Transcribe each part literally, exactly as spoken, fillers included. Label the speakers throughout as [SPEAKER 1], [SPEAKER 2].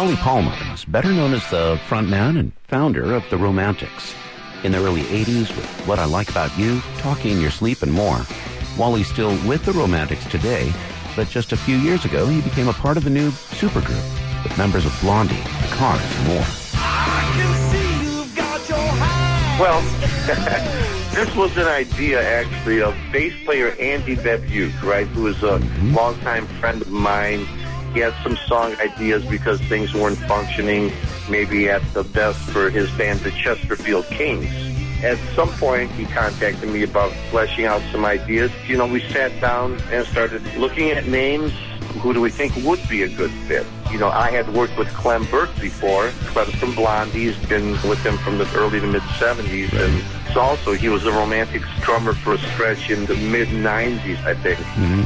[SPEAKER 1] Wally Palmer is better known as the frontman and founder of the Romantics. In the early eighties, with What I Like About You, Talking in Your Sleep, and more. Wally's still with the Romantics today, but just a few years ago, he became a part of a new supergroup with members of Blondie, The Cars, and more.
[SPEAKER 2] I can see you've got your hand.
[SPEAKER 3] Well, this was an idea, actually, of bass player Andy Bebuke, right, who is a mm-hmm. longtime friend of mine. He had some song ideas because things weren't functioning maybe at the best for his band, the Chesterfield Kings. At some point, he contacted me about fleshing out some ideas. You know, we sat down and started looking at names. Who do we think would be a good fit? You know, I had worked with Clem Burke before. Clem's from Blondie. He's been with them from the early to mid-seventies. And so also, he was a Romantics drummer for a stretch in the mid-nineties, I think.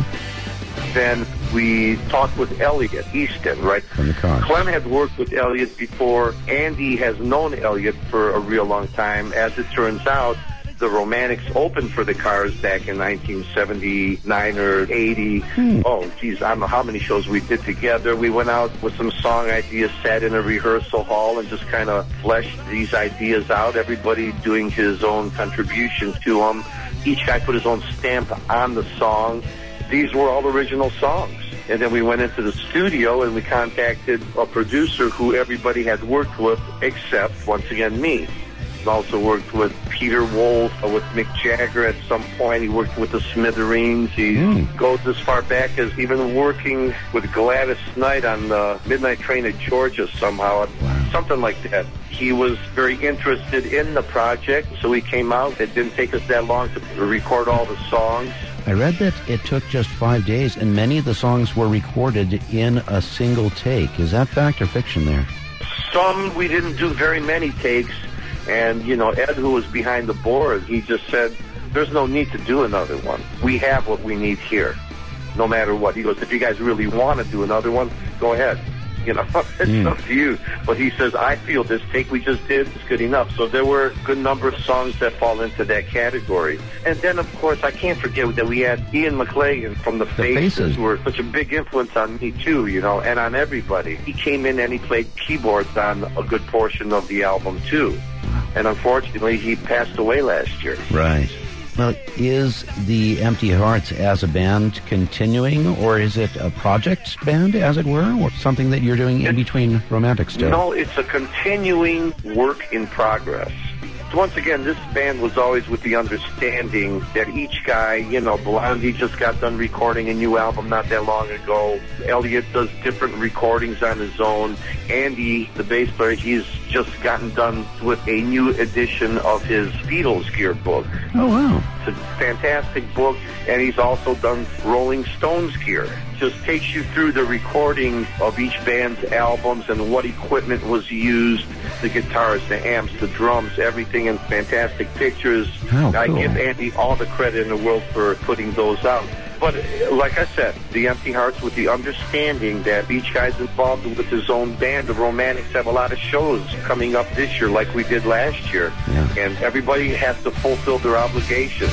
[SPEAKER 1] Mm-hmm.
[SPEAKER 3] Then we talked with Elliot Easton, right?
[SPEAKER 1] From the Cars.
[SPEAKER 3] Clem had worked with Elliot before. Andy has known Elliot for a real long time. As it turns out, the Romantics opened for the Cars back in nineteen seventy-nine or eighty.
[SPEAKER 1] Hmm.
[SPEAKER 3] Oh, geez, I don't know how many shows we did together. We went out with some song ideas, sat in a rehearsal hall, and just kind of fleshed these ideas out, everybody doing his own contributions to them. Each guy put his own stamp on the song. These were all original songs. And then we went into the studio and we contacted a producer who everybody had worked with except, once again, me. Also worked with Peter Wolf, uh, with Mick Jagger at some point. He worked with the Smithereens. He mm. goes as far back as even working with Gladys Knight on the Midnight Train to Georgia somehow,
[SPEAKER 1] wow.
[SPEAKER 3] something like that. He was very interested in the project, so he came out. It didn't take us that long to record all the songs.
[SPEAKER 1] I read that it took just five days, and many of the songs were recorded in a single take. Is that fact or fiction there?
[SPEAKER 3] Some we didn't do very many takes. And, you know, Ed, who was behind the board, he just said, there's no need to do another one. We have what we need here, no matter what. He goes, if you guys really want to do another one, go ahead. You know, it's mm. up to you. But he says, I feel this take we just did is good enough. So there were a good number of songs that fall into that category. And then, of course, I can't forget that we had Ian McLagan from The, the Faces, Faces, who were such a big influence on me, too, you know, and on everybody. He came in and he played keyboards on a good portion of the album, too. And unfortunately, he passed away last year.
[SPEAKER 1] Right. Well, is the Empty Hearts as a band continuing, or is it a project band, as it were, or something that you're doing in between Romantics still?
[SPEAKER 3] No, it's a continuing work in progress. Once again, this band was always with the understanding that each guy, you know, Blondie just got done recording a new album not that long ago. Elliot does different recordings on his own. Andy, the bass player, he's just gotten done with a new edition of his Beatles gear book.
[SPEAKER 1] Oh, wow.
[SPEAKER 3] It's a fantastic book, and he's also done Rolling Stones gear. Just takes you through the recording of each band's albums and what equipment was used, the guitars, the amps, the drums, everything, and fantastic pictures.
[SPEAKER 1] Oh, cool.
[SPEAKER 3] I give Andy all the credit in the world for putting those out. But like I said, the Empty Hearts with the understanding that each guy's involved with his own band. The Romantics have a lot of shows coming up this year like we did last year.
[SPEAKER 1] Yeah.
[SPEAKER 3] And everybody has to fulfill their obligations.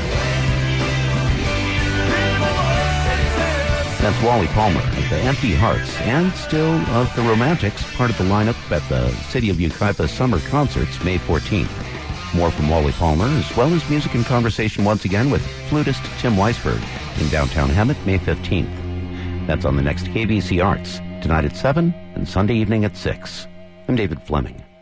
[SPEAKER 1] That's Wally Palmer of the Empty Hearts, and still of the Romantics, part of the lineup at the City of Yucaipa Summer Concerts, May fourteenth. More from Wally Palmer, as well as music and conversation once again with flutist Tim Weisberg in downtown Hemet, May fifteenth. That's on the next K B C Arts, tonight at seven and Sunday evening at six. I'm David Fleming.